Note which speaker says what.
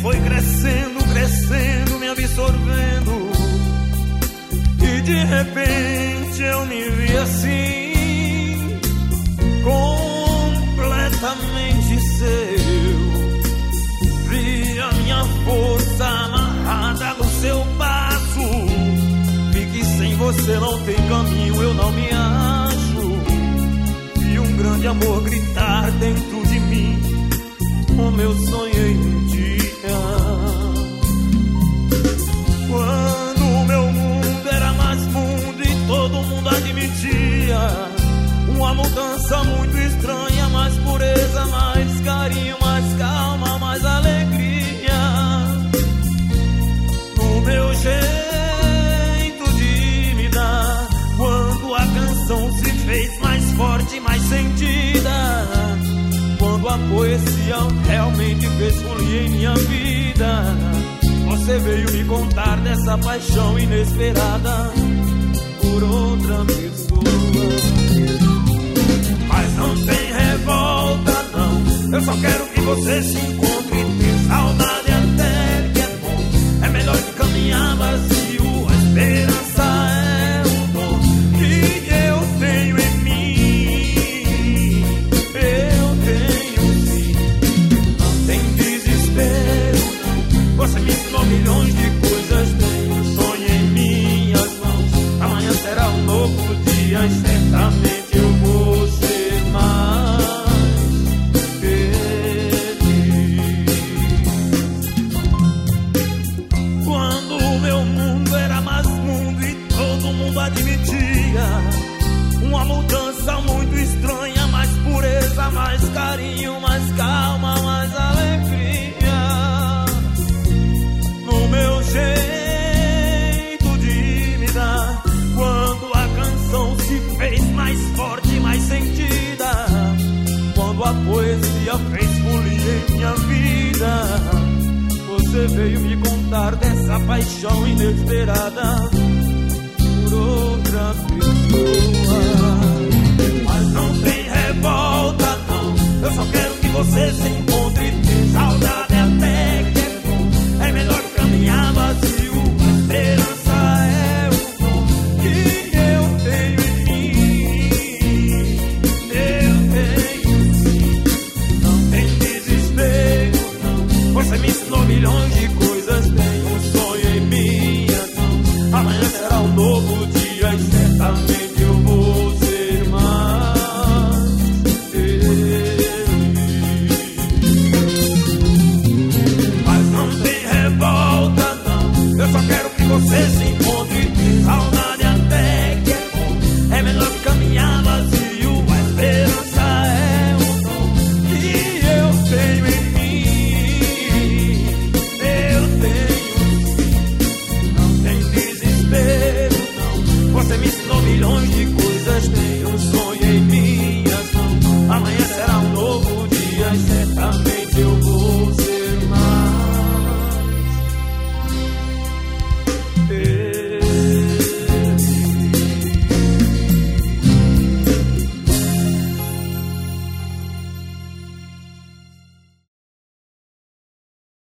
Speaker 1: foi crescendo, crescendo, me absorvendo. E de repente eu me vi assim, completamente seu. Vi a minha força amarrada no seu passo. Vi que sem você não tem caminho, eu não me acho. Vi um grande amor gritar dentro de mim, como eu sonhei um dia. Quando o meu mundo era mais mundo e todo mundo admitia uma mudança muito estranha, mais pureza, mais carinho, mais calma, mais alegria. No meu jeito de me dar, quando a canção se fez mais forte, mais sentida, quando a poesia realmente fez folia em minha vida, você veio me contar dessa paixão inesperada por outra pessoa. Mas não tem revolta, não. Eu só quero que você se encontre e ter saudade até que é bom. É melhor que caminhar vazio. A esperança é um dom que eu tenho em mim. Eu tenho sim. Não tem desespero, não. Você me ensinou milhões de coisas. Tenho um sonho em minhas mãos. Amanhã será um novo dia e certamente eu vou ser mais feliz. Quando o meu mundo era mais mundo e todo mundo admitia uma mudança muito estranha, mais pureza, mais carinho, mais calma, mais alegria. No meu jeito de me dar, quando a canção se fez mais forte, mais sentida, quando a poesia fez folia em minha vida, você veio me contar dessa paixão inesperada por outra pessoa. Mas não tem revolta, não. Eu só quero que você se encontre e tenha saudade até que é bom. É melhor caminhar vazio. A esperança é o dom que eu tenho em mim. Eu tenho sim. Não tem desespero, não. Você me ensinou milhões de coisas. Tenho um sonho em minhas mãos. Amanhã